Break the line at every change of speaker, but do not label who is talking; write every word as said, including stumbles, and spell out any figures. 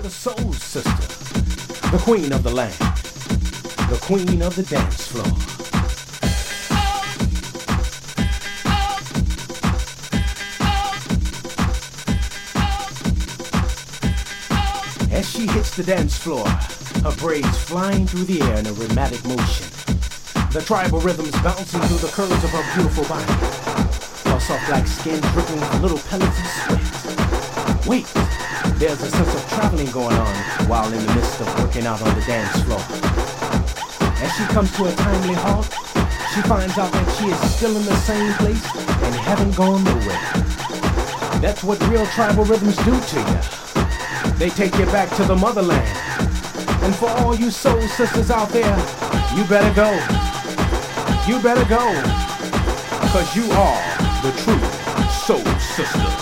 the soul sister, the queen of the land, the queen of the dance floor. As she hits the dance floor, her braids flying through the air in a rhythmic motion, the tribal rhythms bouncing through the curves of her beautiful body, while soft black skin dripping with little pellets of sweat. Wait, there's a sense of traveling going on while in the midst of working out on the dance floor. As she comes to a timely halt, she finds out that she is still in the same place and haven't gone nowhere. That's what real tribal rhythms do to you. They take you back to the motherland. And for all you soul sisters out there, you better go. You better go. Cause you are the true soul sister.